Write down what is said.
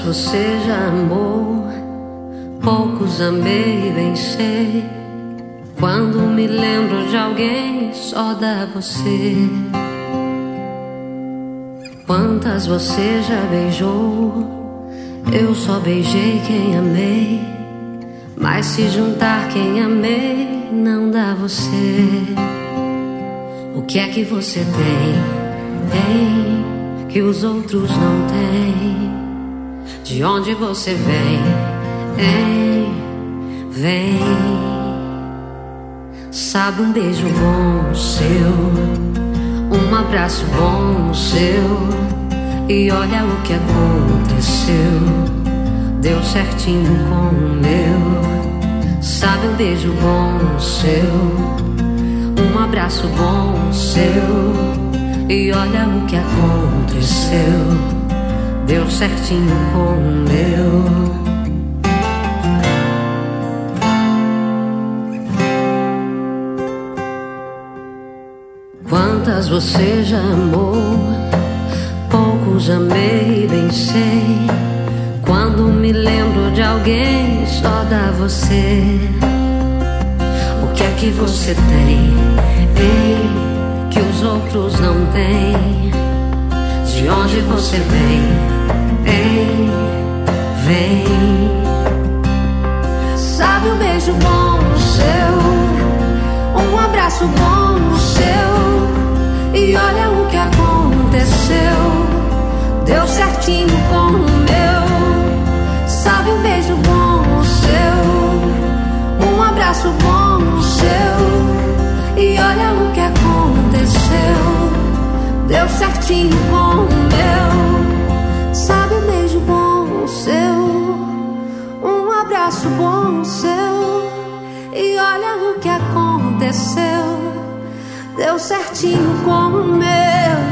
você já amou, poucos amei, bem sei. Quando me lembro de alguém, só dá você. Quantas você já beijou, eu só beijei quem amei. Mas se juntar quem amei, não dá você. O que é que você tem que os outros não têm? De onde você vem. Sabe, um beijo bom seu, um abraço bom seu. E olha o que aconteceu, deu certinho com o meu. Sabe, um beijo bom seu, um abraço bom seu. E olha o que aconteceu, deu certinho com o meu. Quantas você já amou, poucos amei, bem sei. Quando me lembro de alguém, só dá você. O que é que você tem que os outros não têm? De onde você vem. Sabe, um beijo bom seu, um abraço bom seu. E olha o que aconteceu, deu certinho com o meu. Sabe, um beijo bom seu, um abraço bom seu. E olha o que aconteceu, deu certinho com o meu. Sabe, um beijo bom seu, um abraço bom seu. E olha o que aconteceu, deu certinho com o meu.